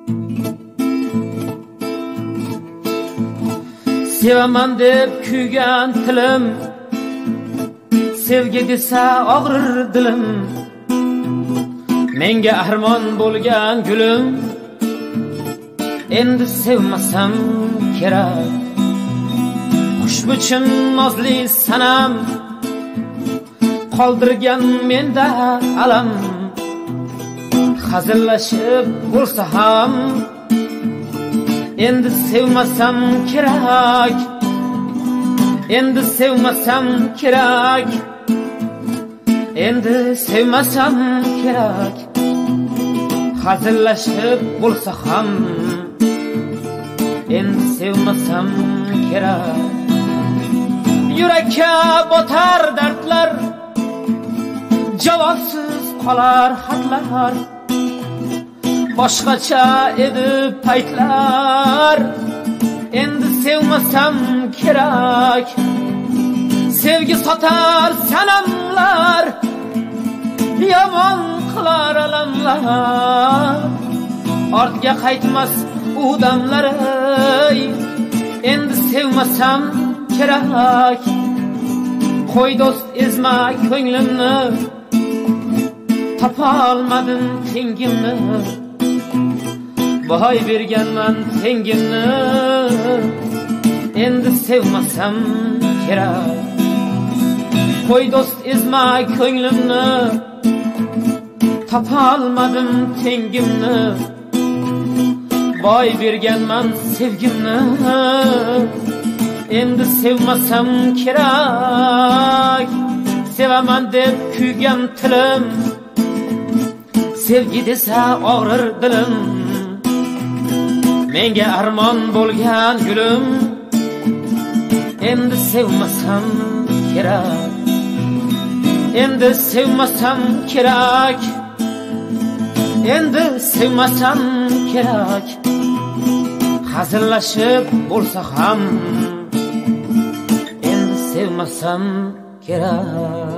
Sevaman deb kuygan tilim, sevgi desa og'rir dilim. Menga armon bo'lgan gulim, endi sevmasam kerak. Xushbichim nozli sanam, qoldirgan menda alam. Hazillashib bo'lsa ham, endi sevmasam kerak. Endi sevmasam kerak. Endi sevmasam kerak. Hazillashib bo'lsa ham, endi sevmasam kerak. Yurakka botar dardlar, javobsiz qolar xatlar. Boshqacha edi paytlar, endi sevmasam kerak. Sevgi sotar sanamlar, yomon qilar alamlar. Ortga qaytmas u damlar, endi sevmasam kerak. Qo'y do'st ezma ko'nglimni, topolmadim tengimni. Boy berganman tengimni, endi sevmasam kerak. Qo'y do'st ezma ko'nglimni, topolmadim tengimni. Boy berganman sevgimni, endi sevmasam kerak. Sevaman deb kuygan tilim, sevgi desa og'rir dilim. Menga armon bo'lgan gulim, endi sevmasam kerak. Endi sevmasam kerak. Endi sevmasam kerak. Hazillashib bo'lsa ham, endi sevmasam kerak.